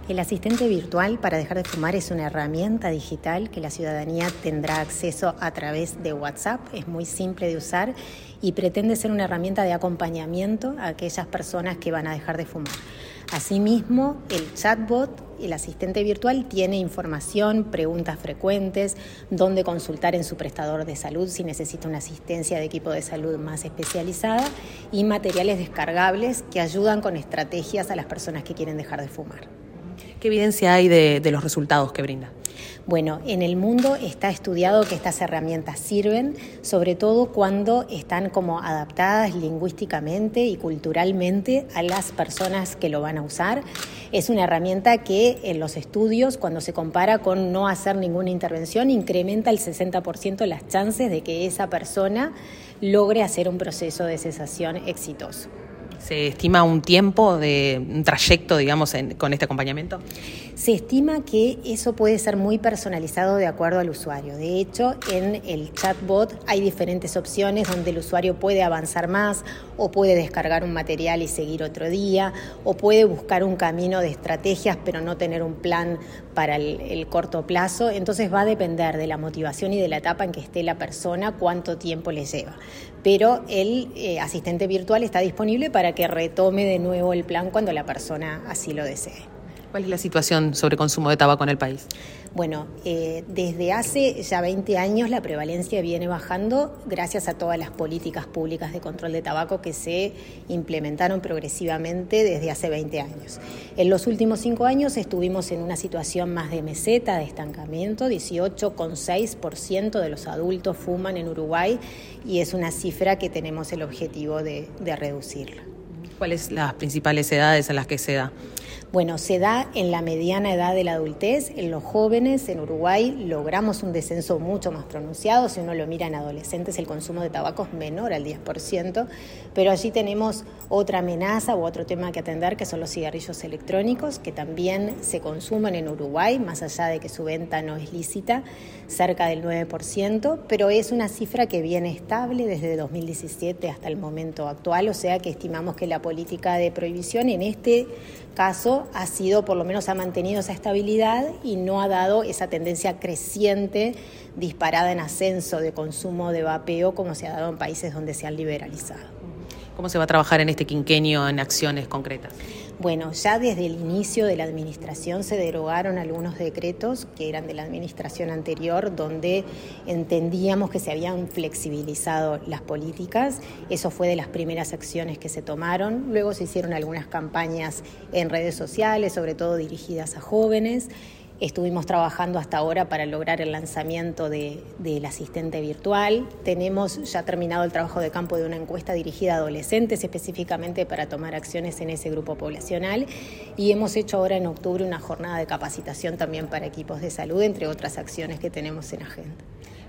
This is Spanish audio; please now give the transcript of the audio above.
El asistente virtual para dejar de fumar es una herramienta digital que la ciudadanía tendrá acceso a través de WhatsApp. Es muy simple de usar y pretende ser una herramienta de acompañamiento a aquellas personas que van a dejar de fumar. Asimismo, el chatbot, el asistente virtual, tiene información, preguntas frecuentes, dónde consultar en su prestador de salud si necesita una asistencia de equipo de salud más especializada y materiales descargables que ayudan con estrategias a las personas que quieren dejar de fumar. ¿Qué evidencia hay de los resultados que brinda? Bueno, en el mundo está estudiado que estas herramientas sirven, sobre todo cuando están como adaptadas lingüísticamente y culturalmente a las personas que lo van a usar. Es una herramienta que en los estudios, cuando se compara con no hacer ninguna intervención, incrementa el 60% las chances de que esa persona logre hacer un proceso de cesación exitoso. ¿Se estima un tiempo un trayecto, digamos, con este acompañamiento? Se estima que eso puede ser muy personalizado de acuerdo al usuario. De hecho, en el chatbot hay diferentes opciones donde el usuario puede avanzar más o puede descargar un material y seguir otro día o puede buscar un camino de estrategias pero no tener un plan para el corto plazo. Entonces va a depender de la motivación y de la etapa en que esté la persona cuánto tiempo le lleva. Pero el asistente virtual está disponible para que retome de nuevo el plan cuando la persona así lo desee. ¿Cuál es la situación sobre consumo de tabaco en el país? Bueno, desde hace ya 20 años la prevalencia viene bajando gracias a todas las políticas públicas de control de tabaco que se implementaron progresivamente desde hace 20 años. En los últimos 5 años estuvimos en una situación más de meseta, de estancamiento. 18,6% de los adultos fuman en Uruguay y es una cifra que tenemos el objetivo de reducirla. ¿Cuáles son las principales edades en las que se da? Bueno, se da en la mediana edad de la adultez. En los jóvenes, en Uruguay, logramos un descenso mucho más pronunciado. Si uno lo mira en adolescentes, el consumo de tabaco es menor al 10%, pero allí tenemos otra amenaza u otro tema que atender, que son los cigarrillos electrónicos, que también se consumen en Uruguay, más allá de que su venta no es lícita, cerca del 9%, pero es una cifra que viene estable desde 2017 hasta el momento actual, o sea que estimamos que la política de prohibición en este caso por lo menos ha mantenido esa estabilidad y no ha dado esa tendencia creciente, disparada en ascenso de consumo de vapeo como se ha dado en países donde se han liberalizado. ¿Cómo se va a trabajar en este quinquenio en acciones concretas? Bueno, ya desde el inicio de la administración se derogaron algunos decretos que eran de la administración anterior, donde entendíamos que se habían flexibilizado las políticas. Eso fue de las primeras acciones que se tomaron. Luego se hicieron algunas campañas en redes sociales, sobre todo dirigidas a jóvenes. Estuvimos trabajando hasta ahora para lograr el lanzamiento del asistente virtual. Tenemos ya terminado el trabajo de campo de una encuesta dirigida a adolescentes, específicamente para tomar acciones en ese grupo poblacional. Y hemos hecho ahora en octubre una jornada de capacitación también para equipos de salud, entre otras acciones que tenemos en agenda.